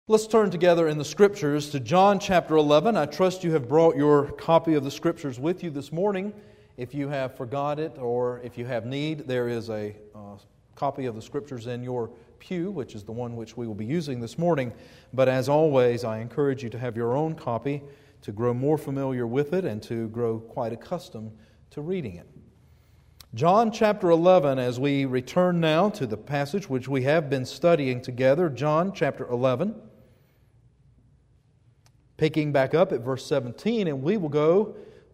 Let's turn together in the Scriptures to John chapter 11. I trust you have brought your copy of the Scriptures with you this morning. If you have forgot it or if you have need, there is a copy of the Scriptures in your pew, which is the one which we will be using this morning. But as always, I encourage you to have your own copy to grow more familiar with it and to grow quite accustomed to reading it. John chapter 11, as we return now to the passage which we have been studying together, John chapter 11. Picking back up at verse 17, and we will go,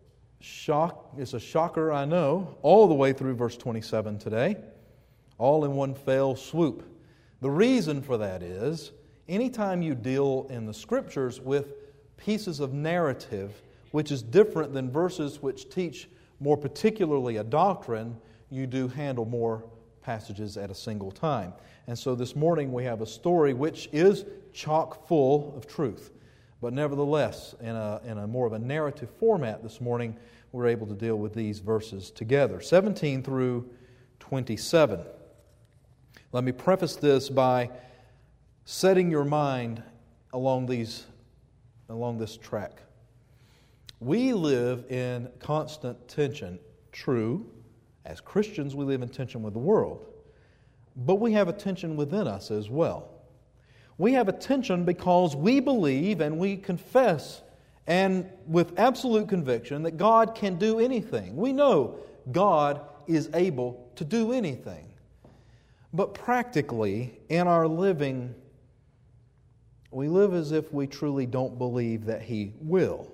it's a shocker, I know, all the way through verse 27 today, all in one fell swoop. The reason for that is, anytime you deal in the Scriptures with pieces of narrative, which is different than verses which teach more particularly a doctrine, you do handle more passages at a single time. And so this morning we have a story which is chock full of truth. But nevertheless, in a more of a narrative format this morning, we're able to deal with these verses together, 17 through 27. Let me preface this by setting your mind along this track. We live in constant tension. True, as Christians we live in tension with the world, but we have a tension within us as well. We have a tension because we believe and we confess and with absolute conviction that God can do anything. We know God is able to do anything. But practically, in our living, we live as if we truly don't believe that He will.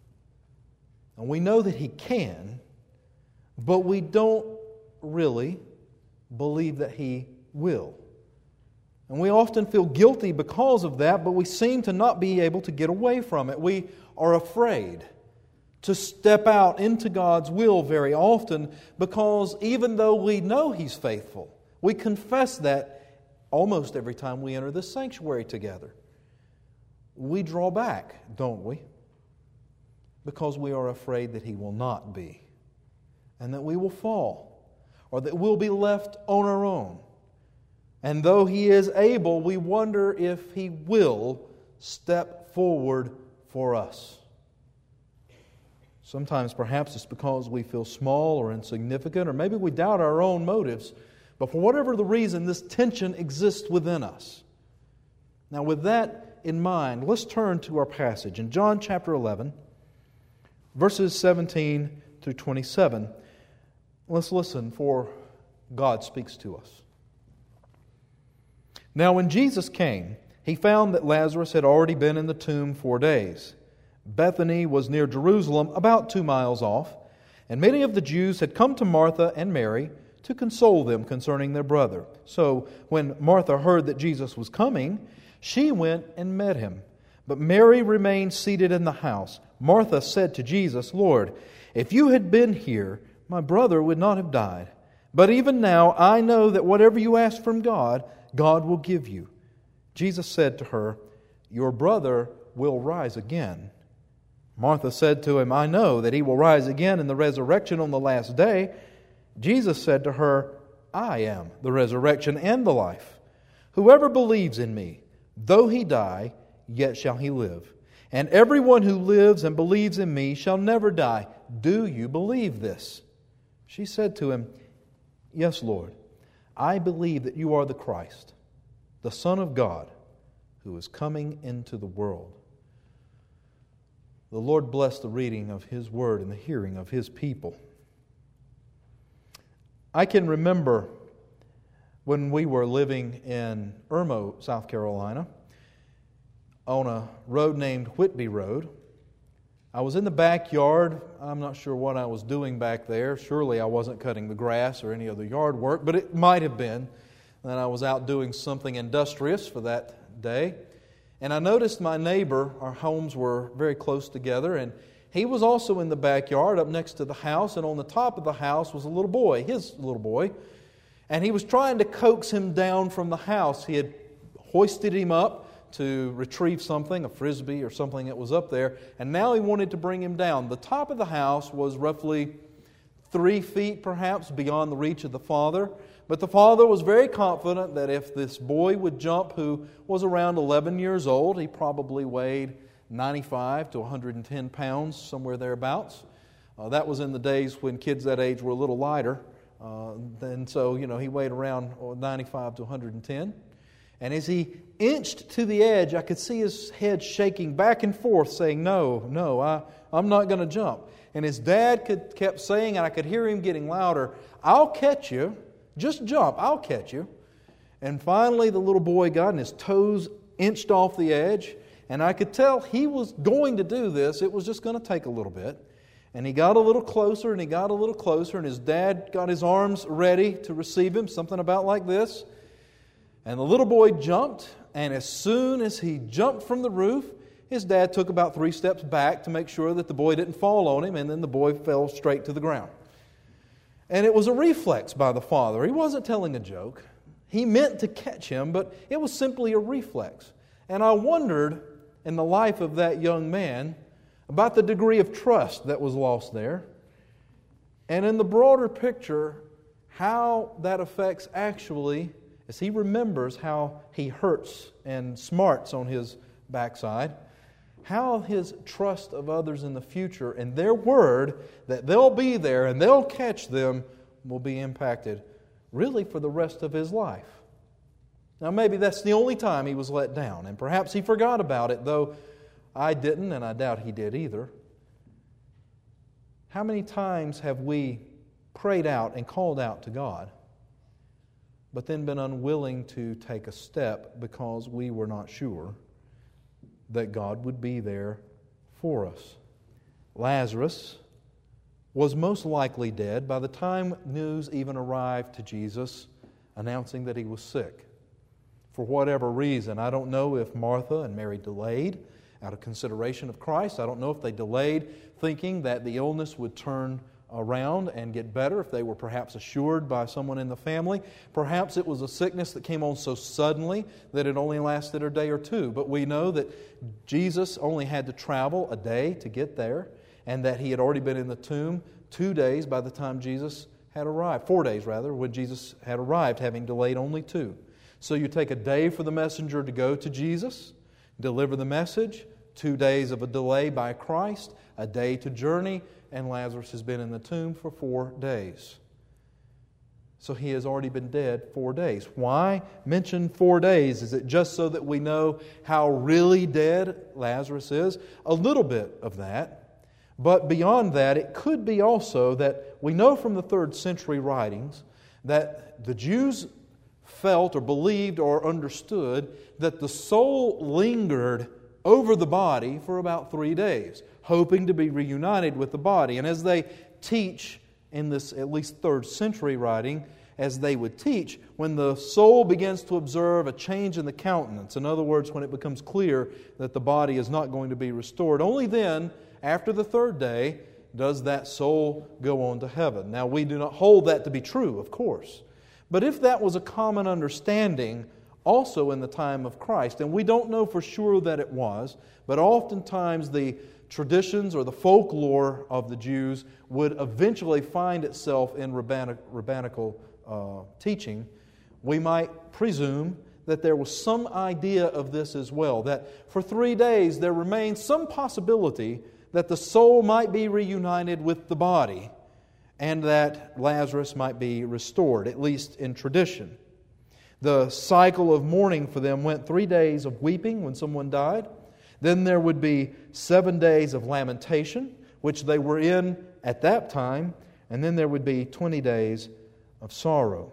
And we know that He can, but we don't really believe that He will. And we often feel guilty because of that, but we seem to not be able to get away from it. We are afraid to step out into God's will very often because even though we know He's faithful, we confess that almost every time we enter this sanctuary together. We draw back, don't we? Because we are afraid that He will not be, and that we will fall, or that we'll be left on our own. And though He is able, we wonder if He will step forward for us. Sometimes perhaps it's because we feel small or insignificant, or maybe we doubt our own motives. But for whatever the reason, this tension exists within us. Now with that in mind, let's turn to our passage. In John chapter 11, verses 17 through 27, let's listen for God speaks to us. Now when Jesus came, He found that Lazarus had already been in the tomb 4 days. Bethany was near Jerusalem, about 2 miles off, and many of the Jews had come to Martha and Mary to console them concerning their brother. So when Martha heard that Jesus was coming, she went and met Him. But Mary remained seated in the house. Martha said to Jesus, "Lord, if You had been here, my brother would not have died. But even now I know that whatever You ask from God, God will give You." Jesus said to her, "Your brother will rise again." Martha said to Him, "I know that he will rise again in the resurrection on the last day." Jesus said to her, "I am the resurrection and the life. Whoever believes in Me, though he die, yet shall he live. And everyone who lives and believes in Me shall never die. Do you believe this?" She said to Him, "Yes, Lord. I believe that You are the Christ, the Son of God, who is coming into the world." The Lord bless the reading of His Word and the hearing of His people. I can remember when we were living in Irmo, South Carolina, on a road named Whitby Road. I was in the backyard. I'm not sure what I was doing back there. Surely I wasn't cutting the grass or any other yard work, but it might have been that I was out doing something industrious for that day. And I noticed my neighbor, our homes were very close together, and he was also in the backyard up next to the house, and on the top of the house was a little boy, his little boy, and he was trying to coax him down from the house. He had hoisted him up to retrieve something, a frisbee or something that was up there, and now he wanted to bring him down. The top of the house was roughly 3 feet perhaps beyond the reach of the father, But the father was very confident that if this boy would jump, who was around 11 years old, he probably weighed 95 to 110 pounds, somewhere thereabouts. That was in the days when kids that age were a little lighter. And so, he weighed around 95 to 110. And as he inched to the edge, I could see his head shaking back and forth, saying, No, I'm not going to jump. And his dad kept saying, and I could hear him getting louder, I'll catch you. Just jump, I'll catch you. And finally, the little boy got, and his toes inched off the edge. And I could tell he was going to do this. It was just going to take a little bit. And he got a little closer, and he got a little closer, and his dad got his arms ready to receive him, something about like this. And the little boy jumped, and as soon as he jumped from the roof, his dad took about 3 steps back to make sure that the boy didn't fall on him, and then the boy fell straight to the ground. And it was a reflex by the father. He wasn't telling a joke. He meant to catch him, but it was simply a reflex. And I wondered, in the life of that young man, about the degree of trust that was lost there. And in the broader picture, how that affects actually, as he remembers how he hurts and smarts on his backside, how his trust of others in the future and their word that they'll be there and they'll catch them will be impacted really for the rest of his life. Now maybe that's the only time he was let down, and perhaps he forgot about it, though I didn't, and I doubt he did either. How many times have we prayed out and called out to God, but then been unwilling to take a step because we were not sure that God would be there for us? Lazarus was most likely dead by the time news even arrived to Jesus announcing that he was sick. For whatever reason, I don't know if Martha and Mary delayed out of consideration of Christ. I don't know if they delayed thinking that the illness would turn around and get better, if they were perhaps assured by someone in the family. Perhaps it was a sickness that came on so suddenly that it only lasted a day or two. But we know that Jesus only had to travel a day to get there, and that he had already been in the tomb 2 days by the time Jesus had arrived. 4 days, rather, when Jesus had arrived, having delayed only 2. So you take a day for the messenger to go to Jesus, deliver the message, 2 days of a delay by Christ, a day to journey, and Lazarus has been in the tomb for 4 days. So he has already been dead 4 days. Why mention 4 days? Is it just so that we know how really dead Lazarus is? A little bit of that. But beyond that, it could be also that we know from the 3rd century writings that the Jews felt or believed or understood that the soul lingered over the body for about 3 days, hoping to be reunited with the body. And as they teach in this at least 3rd century writing, as they would teach, when the soul begins to observe a change in the countenance, in other words, when it becomes clear that the body is not going to be restored, only then, after the 3rd day, does that soul go on to heaven. Now, we do not hold that to be true, of course. But if that was a common understanding also in the time of Christ, and we don't know for sure that it was, but oftentimes the traditions or the folklore of the Jews would eventually find itself in rabbinical teaching, we might presume that there was some idea of this as well, that for 3 days there remained some possibility that the soul might be reunited with the body and that Lazarus might be restored, at least in tradition. The cycle of mourning for them went 3 days of weeping when someone died. Then there would be 7 days of lamentation, which they were in at that time. And then there would be 20 days of sorrow.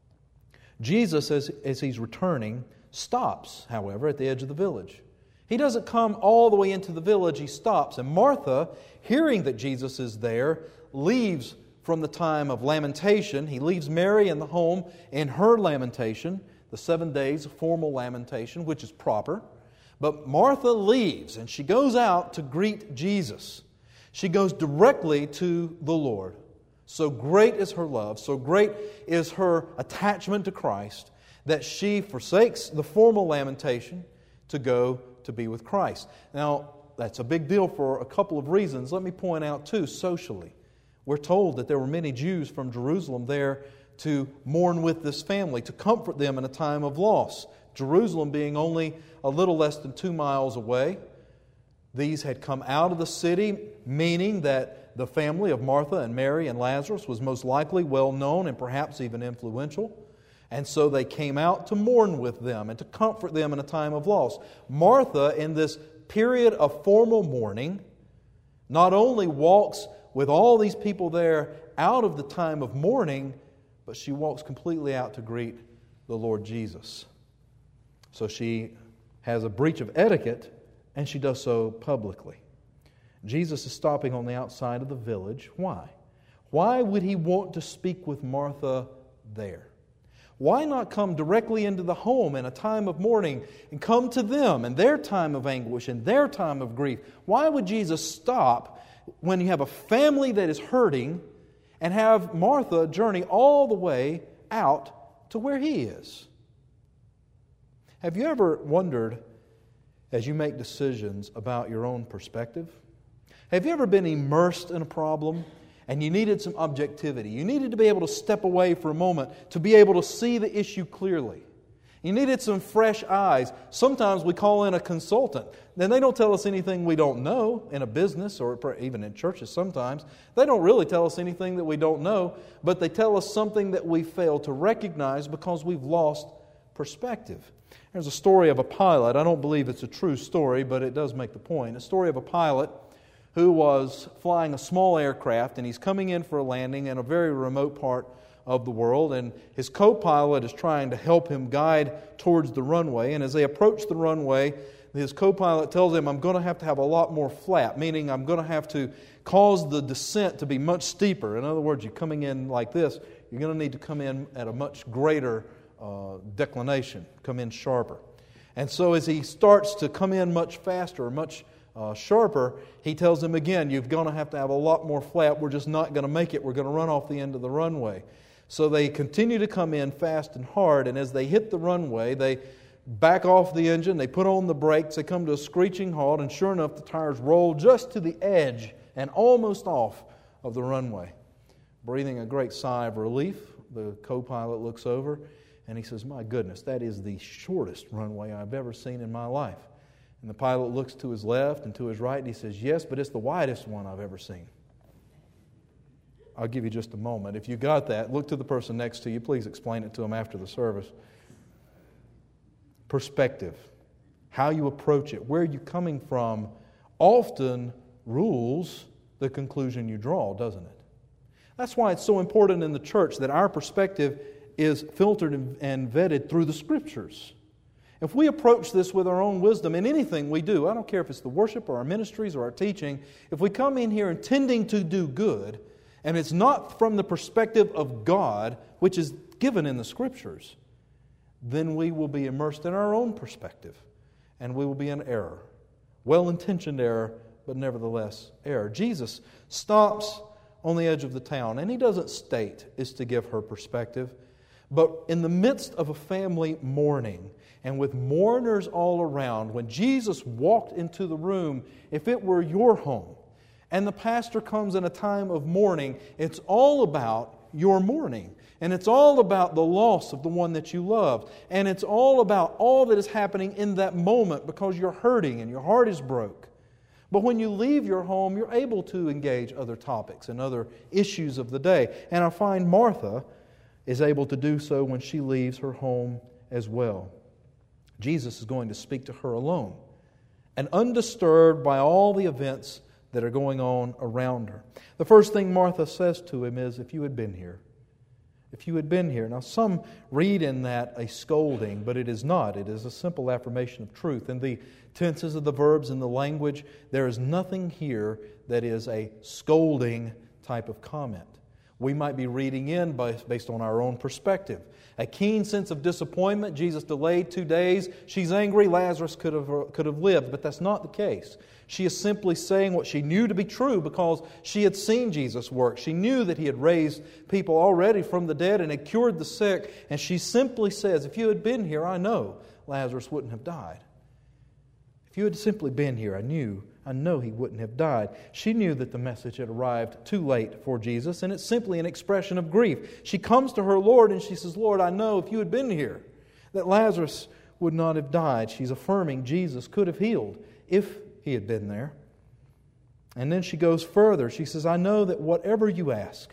Jesus, as he's returning, stops, however, at the edge of the village. He doesn't come all the way into the village, he stops. And Martha, hearing that Jesus is there, leaves from the time of lamentation. He leaves Mary in the home in her lamentation, the 7 days of formal lamentation, which is proper. But Martha leaves, and she goes out to greet Jesus. She goes directly to the Lord. So great is her love, so great is her attachment to Christ, that she forsakes the formal lamentation to go to be with Christ. Now, that's a big deal for a couple of reasons. Let me point out, too, socially. We're told that there were many Jews from Jerusalem there to mourn with this family, to comfort them in a time of loss. Jerusalem being only a little less than 2 miles away. These had come out of the city, meaning that the family of Martha and Mary and Lazarus was most likely well known and perhaps even influential. And so they came out to mourn with them and to comfort them in a time of loss. Martha, in this period of formal mourning, not only walks with all these people there out of the time of mourning, but she walks completely out to greet the Lord Jesus. So she has a breach of etiquette, and she does so publicly. Jesus is stopping on the outside of the village. Why? Why would He want to speak with Martha there? Why not come directly into the home in a time of mourning and come to them in their time of anguish and their time of grief? Why would Jesus stop when you have a family that is hurting and have Martha journey all the way out to where He is? Have you ever wondered, as you make decisions, about your own perspective? Have you ever been immersed in a problem and you needed some objectivity? You needed to be able to step away for a moment to be able to see the issue clearly. You needed some fresh eyes. Sometimes we call in a consultant. Then they don't tell us anything we don't know in a business or even in churches sometimes. They don't really tell us anything that we don't know, but they tell us something that we fail to recognize because we've lost perspective. There's a story of a pilot. I don't believe it's a true story, but it does make the point. A story of a pilot who was flying a small aircraft, and he's coming in for a landing in a very remote part of the world, and his co-pilot is trying to help him guide towards the runway. And as they approach the runway, his co-pilot tells him, I'm going to have a lot more flap, meaning I'm going to have to cause the descent to be much steeper. In other words, you're coming in like this, you're going to need to come in at a much greater declination, come in sharper. And so as he starts to come in much faster, much sharper, he tells him again, you're going to have a lot more flap. We're just not going to make it. We're going to run off the end of the runway. So they continue to come in fast and hard, and as they hit the runway, they back off the engine, they put on the brakes, they come to a screeching halt, and sure enough, the tires roll just to the edge and almost off of the runway. Breathing a great sigh of relief, the co-pilot looks over, and he says, my goodness, that is the shortest runway I've ever seen in my life. And the pilot looks to his left and to his right, and he says, yes, but it's the widest one I've ever seen. I'll give you just a moment. If you got that, look to the person next to you. Please explain it to them after the service. Perspective, how you approach it, where you're coming from, often rules the conclusion you draw, doesn't it? That's why it's so important in the church that our perspective is filtered and vetted through the Scriptures. If we approach this with our own wisdom in anything we do, I don't care if it's the worship or our ministries or our teaching, if we come in here intending to do good, and it's not from the perspective of God, which is given in the Scriptures, then we will be immersed in our own perspective, and we will be in error. Well-intentioned error, but nevertheless error. Jesus stops on the edge of the town, and He doesn't state is to give her perspective, but in the midst of a family mourning, and with mourners all around, when Jesus walked into the room, if it were your home, and the pastor comes in a time of mourning, it's all about your mourning. And it's all about the loss of the one that you loved. And it's all about all that is happening in that moment because you're hurting and your heart is broke. But when you leave your home, you're able to engage other topics and other issues of the day. And I find Martha is able to do so when she leaves her home as well. Jesus is going to speak to her alone and undisturbed by all the events that are going on around her. The first thing Martha says to him is, if you had been here. If you had been here. Now some read in that a scolding, but it is not. It is a simple affirmation of truth. In the tenses of the verbs and the language, there is nothing here that is a scolding type of comment. We might be reading in based on our own perspective. A keen sense of disappointment. Jesus delayed 2 days. She's angry. Lazarus could have lived, but that's not the case. She is simply saying what she knew to be true because she had seen Jesus work. She knew that He had raised people already from the dead and had cured the sick. And she simply says, if you had been here, I know Lazarus wouldn't have died. If you had simply been here, I know he wouldn't have died. She knew that the message had arrived too late for Jesus, and it's simply an expression of grief. She comes to her Lord and she says, Lord, I know if you had been here, that Lazarus would not have died. She's affirming Jesus could have healed if he had been there. And then she goes further. She says, I know that whatever you ask.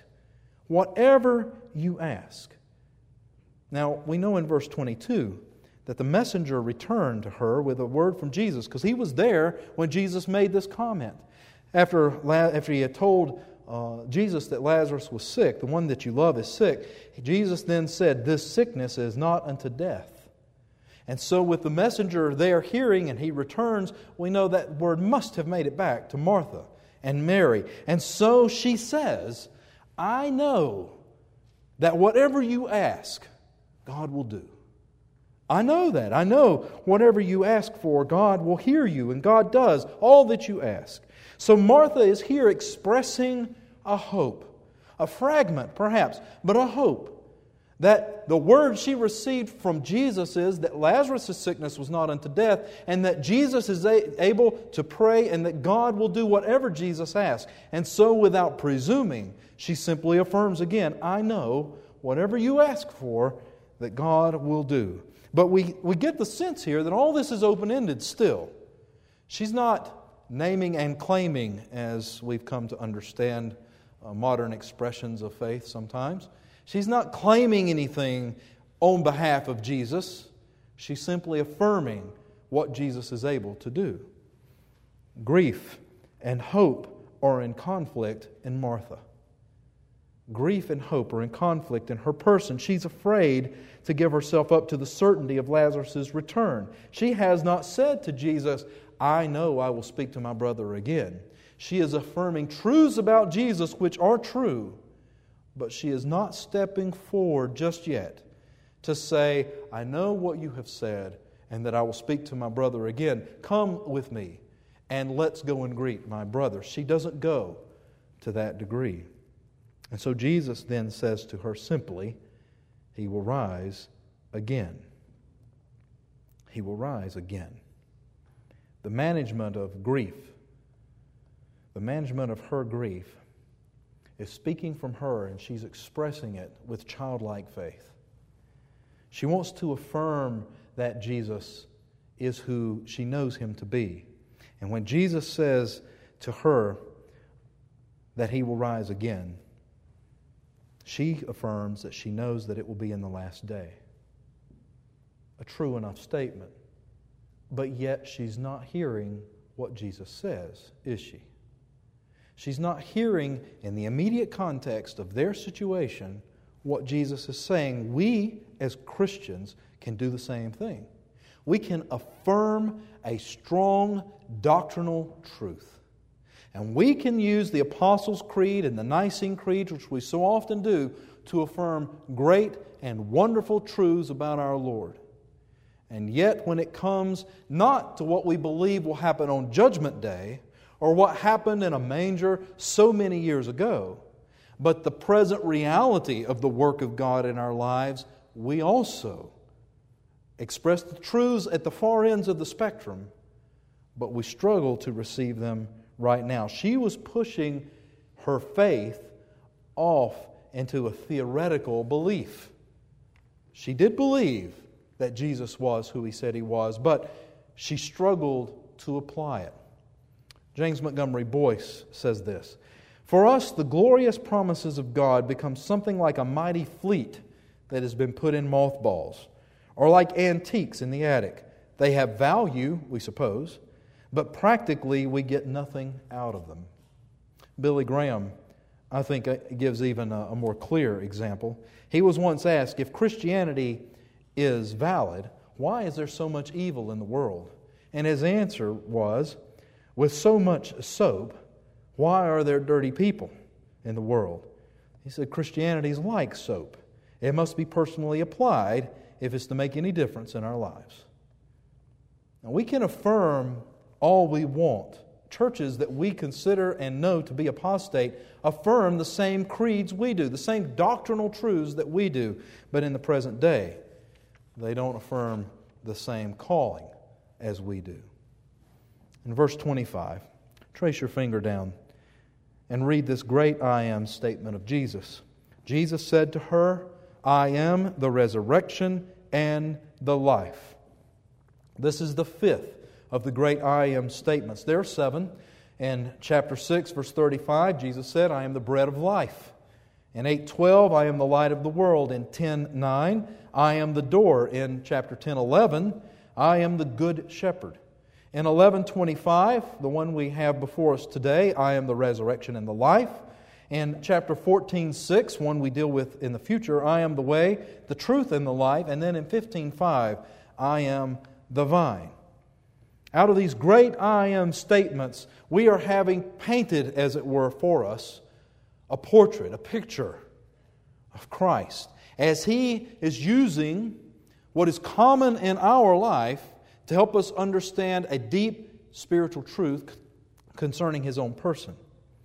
Now, we know in verse 22 that the messenger returned to her with a word from Jesus, because he was there when Jesus made this comment. After he had told Jesus that Lazarus was sick, the one that you love is sick, Jesus then said, this sickness is not unto death. And so with the messenger there hearing and he returns, we know that word must have made it back to Martha and Mary. And so she says, I know that whatever you ask, God will do. I know that. I know whatever you ask for, God will hear you, and God does all that you ask. So Martha is here expressing a hope, a fragment perhaps, but a hope. That the word she received from Jesus is that Lazarus' sickness was not unto death, and that Jesus is able to pray, and that God will do whatever Jesus asks. And so without presuming, she simply affirms again, I know whatever you ask for, that God will do. But we get the sense here that all this is open-ended still. She's not naming and claiming, as we've come to understand modern expressions of faith sometimes. She's not claiming anything on behalf of Jesus. She's simply affirming what Jesus is able to do. Grief and hope are in conflict in Martha. Grief and hope are in conflict in her person. She's afraid to give herself up to the certainty of Lazarus' return. She has not said to Jesus, I know I will speak to my brother again. She is affirming truths about Jesus which are true, but she is not stepping forward just yet to say, I know what you have said and that I will speak to my brother again. Come with me and let's go and greet my brother. She doesn't go to that degree. And so Jesus then says to her simply, He will rise again. He will rise again. The management of grief, the management of her grief, is speaking from her, and she's expressing it with childlike faith. She wants to affirm that Jesus is who she knows Him to be. And when Jesus says to her that He will rise again, she affirms that she knows that it will be in the last day. A true enough statement. But yet she's not hearing what Jesus says, is she? She's not hearing in the immediate context of their situation what Jesus is saying. We, as Christians, can do the same thing. We can affirm a strong doctrinal truth. And we can use the Apostles' Creed and the Nicene Creed, which we so often do, to affirm great and wonderful truths about our Lord. And yet, when it comes not to what we believe will happen on Judgment Day, or what happened in a manger so many years ago, but the present reality of the work of God in our lives, we also express the truths at the far ends of the spectrum, but we struggle to receive them right now. She was pushing her faith off into a theoretical belief. She did believe that Jesus was who He said He was, but she struggled to apply it. James Montgomery Boyce says this, For us, the glorious promises of God become something like a mighty fleet that has been put in mothballs, or like antiques in the attic. They have value, we suppose, but practically we get nothing out of them. Billy Graham, I think, gives even a more clear example. He was once asked, if Christianity is valid, why is there so much evil in the world? And his answer was, with so much soap, why are there dirty people in the world? He said, Christianity is like soap. It must be personally applied if it's to make any difference in our lives. Now, we can affirm all we want. Churches that we consider and know to be apostate affirm the same creeds we do, the same doctrinal truths that we do, but in the present day, they don't affirm the same calling as we do. In verse 25, Trace your finger down and read this great I am statement of Jesus. Jesus said to her, I am the resurrection and the life. This is the fifth of the great I am statements. There are seven. In chapter 6, verse 35, Jesus said, I am the bread of life. In 8:12, I am the light of the world. In 10:9, I am the door. In chapter 10:11, I am the good shepherd. In 11:25, the one we have before us today, I am the resurrection and the life. In chapter 14:6, one we deal with in the future, I am the way, the truth, and the life. And then in 15:5, I am the vine. Out of these great I am statements, we are having painted, as it were, for us, a portrait, a picture of Christ, as He is using what is common in our life to help us understand a deep spiritual truth concerning His own person.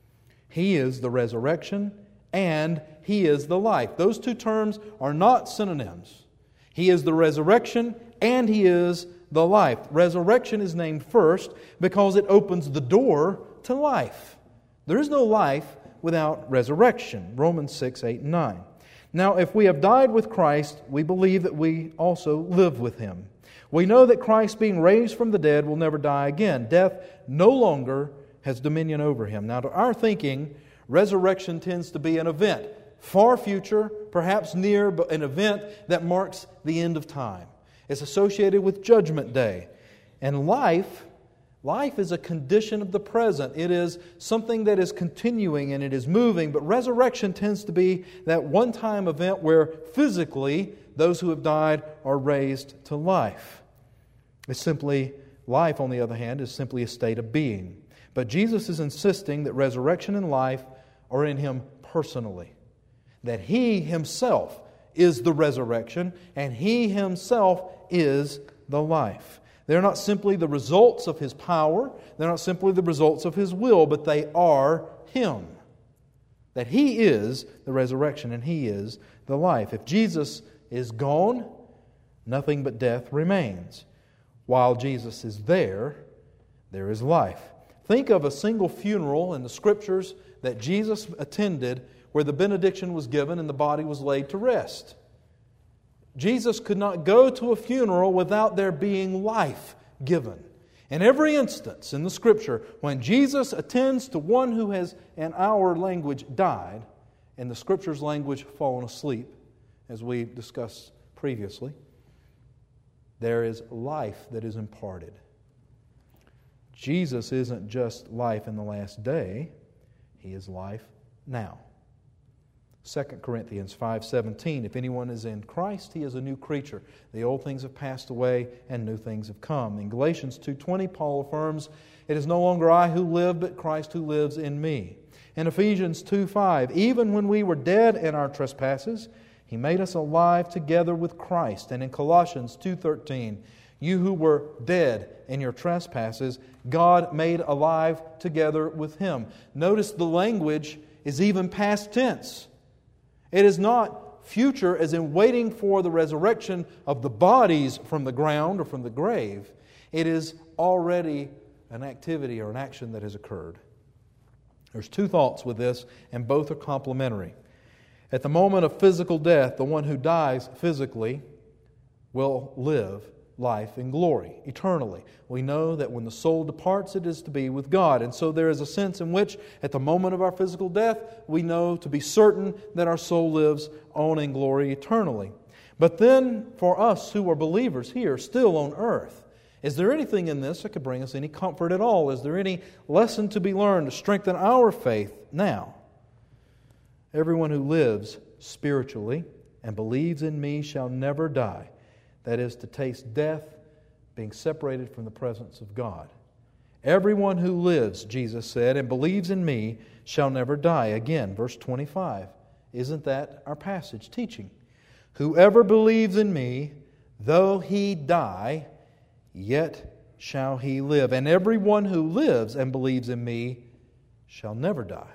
He is the resurrection and He is the life. Those two terms are not synonyms. He is the resurrection and He is the life. Resurrection is named first because it opens the door to life. There is no life without resurrection. Romans 6, 8, and 9. Now, if we have died with Christ, we believe that we also live with Him. We know that Christ, being raised from the dead, will never die again. Death no longer has dominion over Him. Now, to our thinking, resurrection tends to be an event, far future, perhaps near, but an event that marks the end of time. It's associated with Judgment Day. And life is a condition of the present. It is something that is continuing and it is moving, but resurrection tends to be that one-time event where physically those who have died are raised to life. It's simply, life on the other hand, is simply a state of being. But Jesus is insisting that resurrection and life are in Him personally. That He Himself is the resurrection and He Himself is the life. They're not simply the results of His power. They're not simply the results of His will, but they are Him. That He is the resurrection and He is the life. If Jesus is gone, nothing but death remains. While Jesus is there is life. Think of a single funeral in the Scriptures that Jesus attended where the benediction was given and the body was laid to rest. Jesus could not go to a funeral without there being life given. In every instance in the Scripture, when Jesus attends to one who has, in our language, died, in the Scripture's language, fallen asleep, as we discussed previously, there is life that is imparted. Jesus isn't just life in the last day, He is life now. 2 Corinthians 5:17, if anyone is in Christ, he is a new creature. The old things have passed away and new things have come. In Galatians 2:20, Paul affirms, it is no longer I who live, but Christ who lives in me. In Ephesians 2:5, even when we were dead in our trespasses, He made us alive together with Christ. And in Colossians 2:13, you who were dead in your trespasses, God made alive together with Him. Notice the language is even past tense. It is not future as in waiting for the resurrection of the bodies from the ground or from the grave. It is already an activity or an action that has occurred. There's two thoughts with this, and both are complementary. At the moment of physical death, the one who dies physically will live life in glory, eternally. We know that when the soul departs, it is to be with God. And so there is a sense in which, at the moment of our physical death, we know to be certain that our soul lives on in glory eternally. But then, for us who are believers here, still on earth, is there anything in this that could bring us any comfort at all? Is there any lesson to be learned to strengthen our faith now? Everyone who lives spiritually and believes in me shall never die. That is, to taste death, being separated from the presence of God. Everyone who lives, Jesus said, and believes in me shall never die. Again, verse 25. Isn't that our passage teaching? Whoever believes in me, though he die, yet shall he live. And everyone who lives and believes in me shall never die.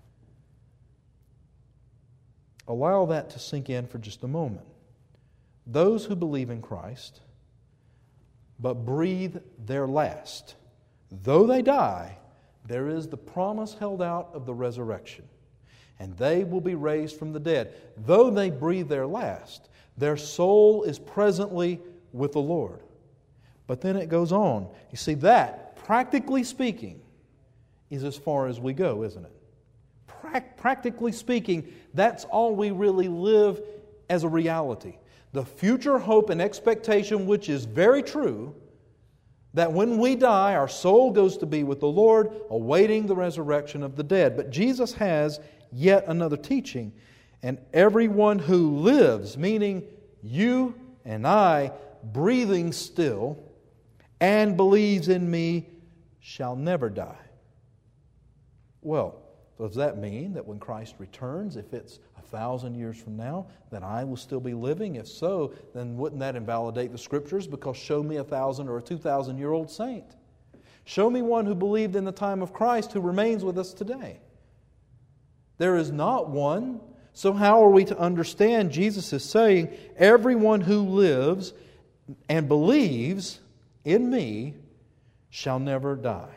Allow that to sink in for just a moment. Those who believe in Christ, but breathe their last, though they die, there is the promise held out of the resurrection. And they will be raised from the dead. Though they breathe their last, their soul is presently with the Lord. But then it goes on. You see, that, practically speaking, is as far as we go, isn't it? Practically speaking, that's all we really live as a reality. The future hope and expectation, which is very true, that when we die, our soul goes to be with the Lord, awaiting the resurrection of the dead. But Jesus has yet another teaching. And everyone who lives, meaning you and I, breathing still, and believes in me, shall never die. Well, does that mean that when Christ returns, if it's 1,000 years from now, that I will still be living? If so, then wouldn't that invalidate the Scriptures? Because show me a 1,000 or a 2,000-year-old saint. Show me one who believed in the time of Christ who remains with us today. There is not one. So how are we to understand? Jesus is saying, everyone who lives and believes in me shall never die.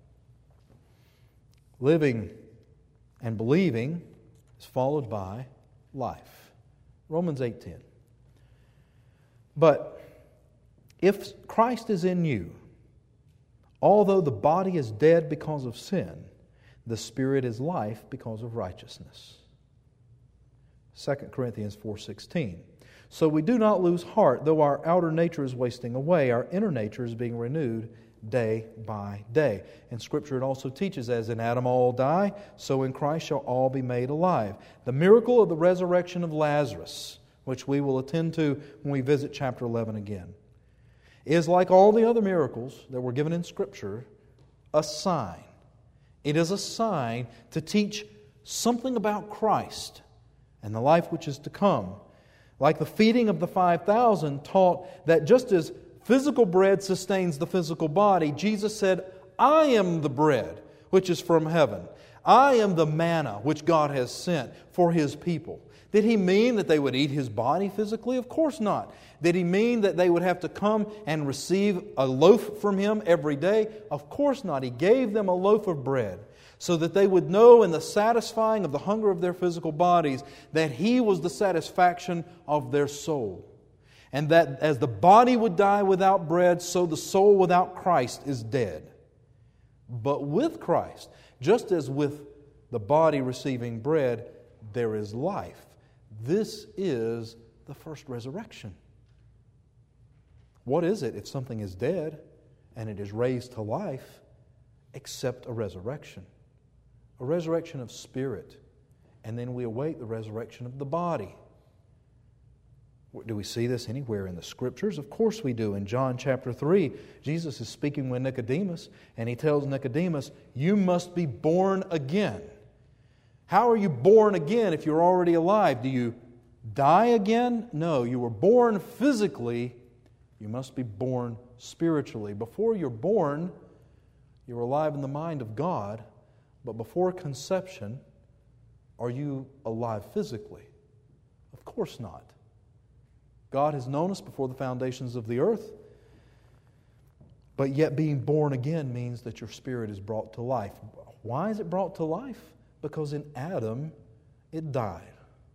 Living and believing is followed by life. Romans 8:10. But if Christ is in you, although the body is dead because of sin, the Spirit is life because of righteousness. 2 Corinthians 4:16. So we do not lose heart, though our outer nature is wasting away, our inner nature is being renewed day by day. And Scripture it also teaches, as in Adam all die, so in Christ shall all be made alive. The miracle of the resurrection of Lazarus, which we will attend to when we visit chapter 11 again, is like all the other miracles that were given in Scripture, a sign. It is a sign to teach something about Christ and the life which is to come. Like the feeding of the 5,000 taught that just as physical bread sustains the physical body, Jesus said, I am the bread which is from heaven. I am the manna which God has sent for His people. Did He mean that they would eat His body physically? Of course not. Did He mean that they would have to come and receive a loaf from Him every day? Of course not. He gave them a loaf of bread so that they would know in the satisfying of the hunger of their physical bodies that He was the satisfaction of their soul. And that as the body would die without bread, so the soul without Christ is dead. But with Christ, just as with the body receiving bread, there is life. This is the first resurrection. What is it if something is dead and it is raised to life except a resurrection? A resurrection of spirit. And then we await the resurrection of the body. Do we see this anywhere in the Scriptures? Of course we do. In John chapter 3, Jesus is speaking with Nicodemus, and He tells Nicodemus, you must be born again. How are you born again if you're already alive? Do you die again? No, you were born physically. You must be born spiritually. Before you're born, you're alive in the mind of God, but before conception, are you alive physically? Of course not. God has known us before the foundations of the earth, but yet being born again means that your spirit is brought to life. Why is it brought to life? Because in Adam, it died.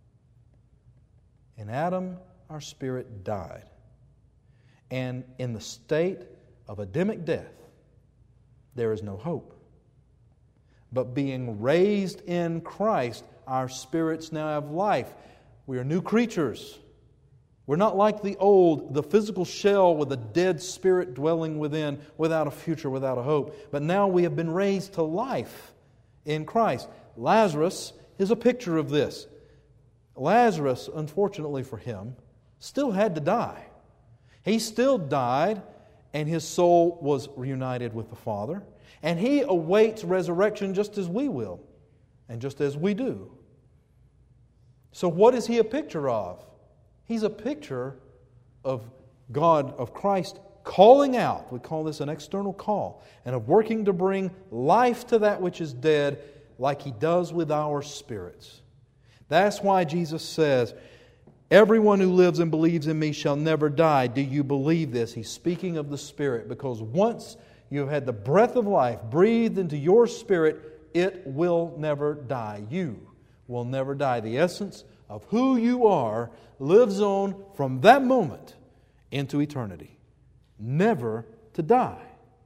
In Adam, our spirit died. And in the state of Adamic death, there is no hope. But being raised in Christ, our spirits now have life. We are new creatures. We're not like the physical shell with a dead spirit dwelling within, without a future, without a hope. But now we have been raised to life in Christ. Lazarus is a picture of this. Lazarus, unfortunately for him, still had to die. He still died, and his soul was reunited with the Father. And he awaits resurrection just as we will, and just as we do. So what is he a picture of? He's a picture of God, of Christ calling out. We call this an external call. And of working to bring life to that which is dead, like He does with our spirits. That's why Jesus says, everyone who lives and believes in me shall never die. Do you believe this? He's speaking of the Spirit, because once You have had the breath of life breathed into your spirit. It will never die. You will never die. The essence of who you are lives on from that moment into eternity. Never to die.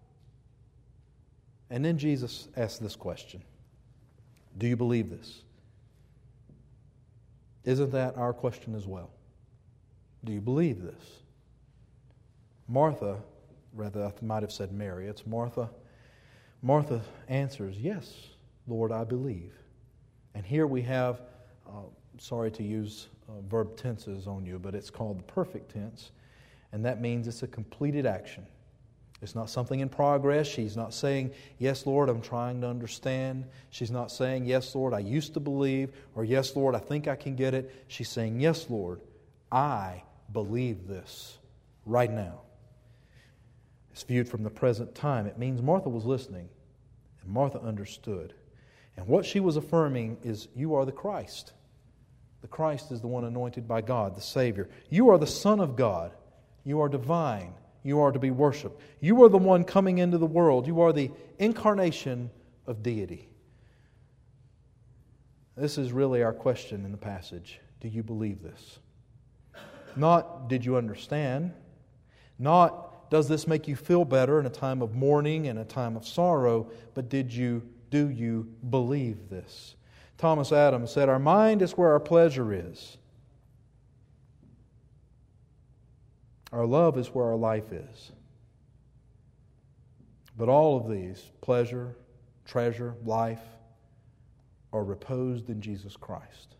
And then Jesus asked this question. Do you believe this? Isn't that our question as well? Do you believe this? Martha, rather I might have said Mary, it's Martha. Martha answers, yes, Lord, I believe. And here we have, sorry to use verb tenses on you, but it's called the perfect tense. And that means it's a completed action. It's not something in progress. She's not saying, yes, Lord, I'm trying to understand. She's not saying, yes, Lord, I used to believe, or yes, Lord, I think I can get it. She's saying, yes, Lord, I believe this right now. It's viewed from the present time. It means Martha was listening, and Martha understood. And what she was affirming is, you are the Christ. The Christ is the one anointed by God, the Savior. You are the Son of God. You are divine. You are to be worshipped. You are the one coming into the world. You are the incarnation of deity. This is really our question in the passage. Do you believe this? Not, did you understand? Not, does this make you feel better in a time of mourning and a time of sorrow? But do you believe this? Thomas Adams said, our mind is where our pleasure is. Our love is where our life is. But all of these, pleasure, treasure, life, are reposed in Jesus Christ.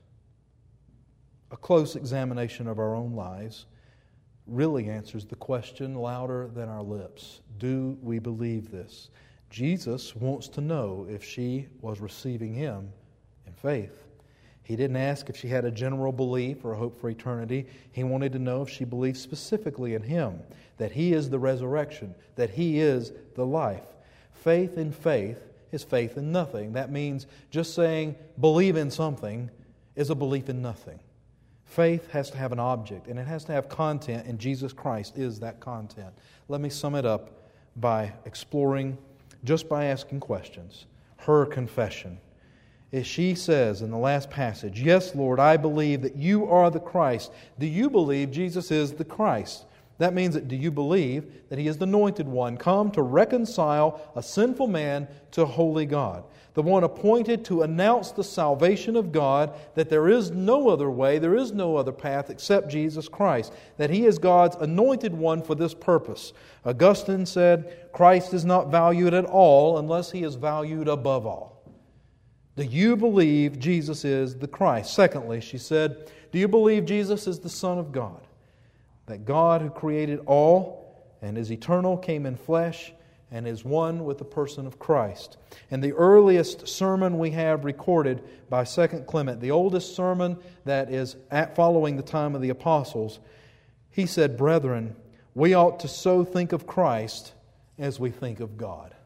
A close examination of our own lives really answers the question louder than our lips. Do we believe this? Jesus wants to know if she was receiving Him in faith. He didn't ask if she had a general belief or a hope for eternity. He wanted to know if she believed specifically in Him, that He is the resurrection, that He is the life. Faith in faith is faith in nothing. That means just saying believe in something is a belief in nothing. Faith has to have an object, and it has to have content, and Jesus Christ is that content. Let me sum it up by exploring, just by asking questions, her confession. As she says in the last passage, yes, Lord, I believe that you are the Christ. Do you believe Jesus is the Christ? That means that do you believe that He is the anointed one, come to reconcile a sinful man to a holy God? The one appointed to announce the salvation of God, that there is no other way, there is no other path except Jesus Christ, that He is God's anointed one for this purpose. Augustine said, Christ is not valued at all unless He is valued above all. Do you believe Jesus is the Christ? Secondly, she said, do you believe Jesus is the Son of God? That God who created all and is eternal came in flesh and is one with the person of Christ. And the earliest sermon we have recorded by 2 Clement, the oldest sermon that is following the time of the apostles, he said, brethren, we ought to so think of Christ as we think of God.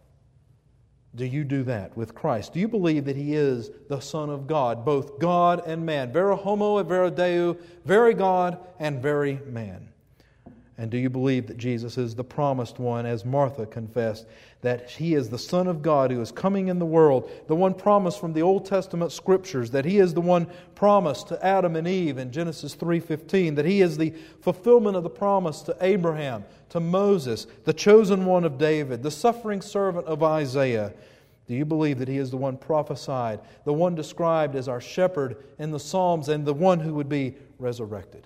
Do you do that with Christ? Do you believe that He is the Son of God, both God and man? Vera homo et vera Deo, very God and very man. And do you believe that Jesus is the promised one, as Martha confessed, that He is the Son of God who is coming in the world, the one promised from the Old Testament Scriptures, that He is the one promised to Adam and Eve in Genesis 3:15, that He is the fulfillment of the promise to Abraham, to Moses, the chosen one of David, the suffering servant of Isaiah. Do you believe that He is the one prophesied, the one described as our shepherd in the Psalms, and the one who would be resurrected?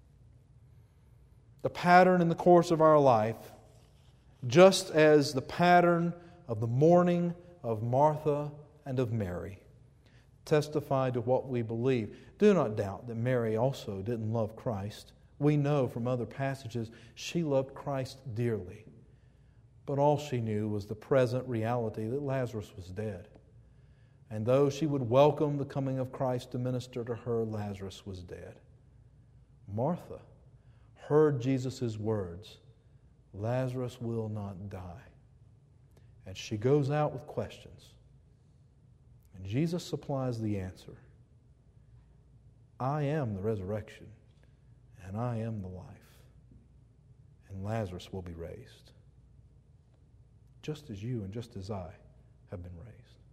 The pattern in the course of our life, just as the pattern of the mourning of Martha and of Mary, testify to what we believe. Do not doubt that Mary also didn't love Christ. We know from other passages she loved Christ dearly. But all she knew was the present reality that Lazarus was dead. And though she would welcome the coming of Christ to minister to her, Lazarus was dead. Martha heard Jesus' words, Lazarus will not die. And she goes out with questions. And Jesus supplies the answer. I am the resurrection, and I am the life. And Lazarus will be raised. just as you and just as I have been raised.